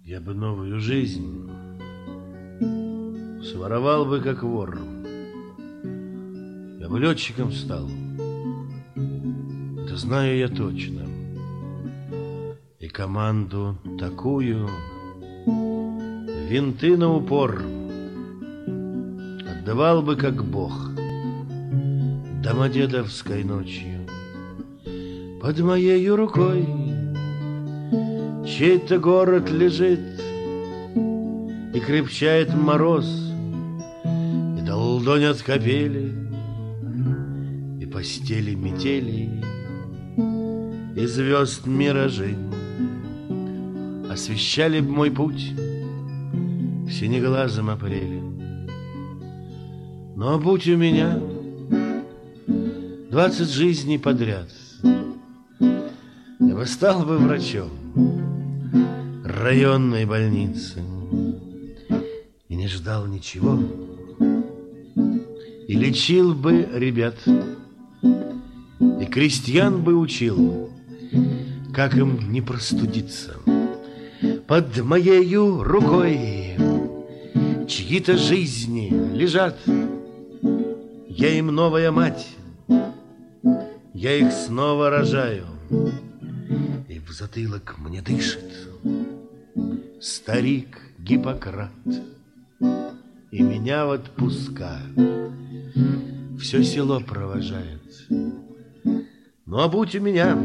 Я бы новую жизнь своровал бы, как вор. Я бы летчиком стал, это знаю я точно. И команду такую, винты на упор, отдавал бы, как бог, домодедовской ночью. Под моею рукой чей-то город лежит, и крепчает мороз, и долдонят капели, и постели метели, и звезд миражи освещали б мой путь в синеглазом апреле. Но будь у меня 20 жизней подряд, я бы стал бы врачом районной больницы и не ждал ничего, и лечил бы ребят, и крестьян бы учил, как им не простудиться. Под моею рукой чьи-то жизни лежат, я им новая мать, я их снова рожаю, и в затылок мне дышит старик Гиппократ, и меня в отпуска все село провожает. Ну а будь у меня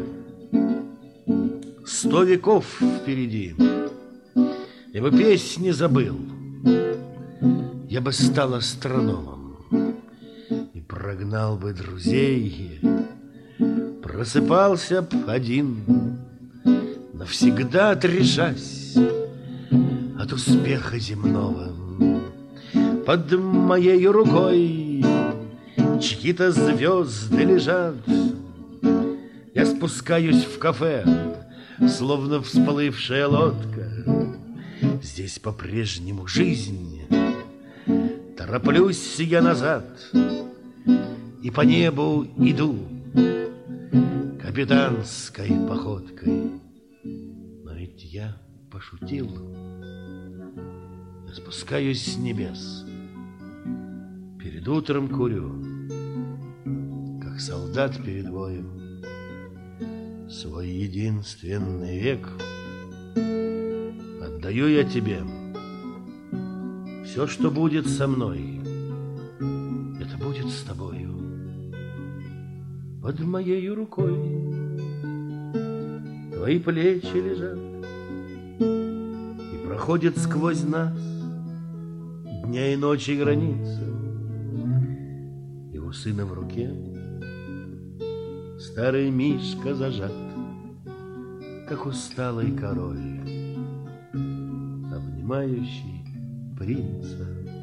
100 веков впереди, я бы песни забыл, я бы стал астрономом и прогнал бы друзей, просыпался б один, навсегда отрешась от успеха земного. Под моей рукой чьи-то звезды лежат, я спускаюсь в кафе, словно всплывшая лодка. Здесь по-прежнему жизнь, тороплюсь я назад, и по небу иду капитанской походкой. Но ведь я пошутил, я спускаюсь с небес, перед утром курю, как солдат перед боем, свой единственный век отдаю я тебе. Все, что будет со мной, это будет с тобою. Под моей рукой твои плечи лежат, и проходит сквозь нас дня и ночи граница, и у сына в руке старый мишка зажат, как усталый король, обнимающий принца.